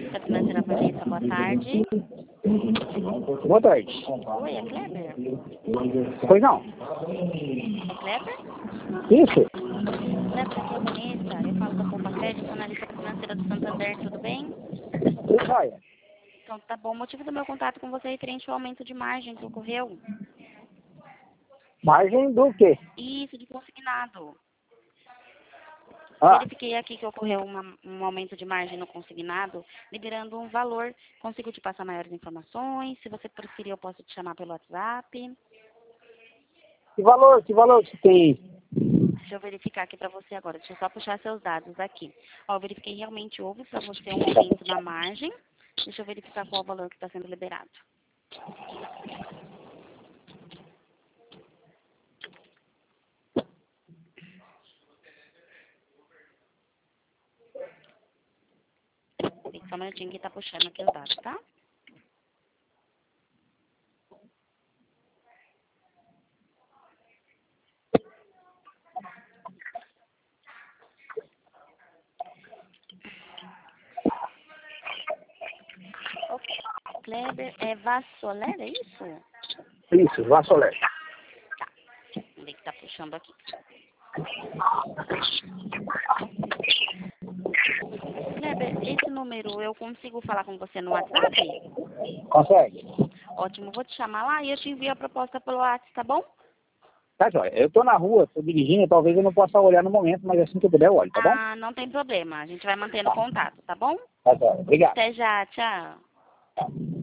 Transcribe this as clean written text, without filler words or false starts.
Analista financeira Vanessa, boa tarde. Boa tarde. Oi, é Kleber? Pois não? É Kleber? Isso? Kleber, aqui é a Vanessa. Eu falo da Poupa Crédito, analista financeira do Santander, tudo bem? Tudo jóia. Então, tá bom. O motivo do meu contato com você é referente ao aumento de margem que ocorreu. Margem do quê? Isso, de consignado. Ah, Verifiquei aqui que ocorreu um aumento de margem no consignado, liberando um valor. Consigo te passar maiores informações? Se você preferir, eu posso te chamar pelo WhatsApp. que valor que você tem aí? Deixa eu verificar aqui para você agora. Deixa eu só puxar seus dados aqui. Ó, eu verifiquei realmente houve para você um aumento na margem. Deixa eu verificar qual o valor que está sendo liberado. Só um minutinho que está puxando aqui os dados, tá? Ok. Kleber, é Vassoler, é isso? Isso, Vassoler. Vamos ver que está puxando aqui. Kleber, esse número eu consigo falar com você no WhatsApp? Consegue? Ótimo, vou te chamar lá e eu te envio a proposta pelo WhatsApp, tá bom? Tá jóia. Eu tô na rua, tô dirigindo, talvez eu não possa olhar no momento, mas assim que eu puder eu olho, tá bom? Ah, não tem problema. A gente vai mantendo contato, tá bom? Tá jóia. Obrigado. Até já, tchau.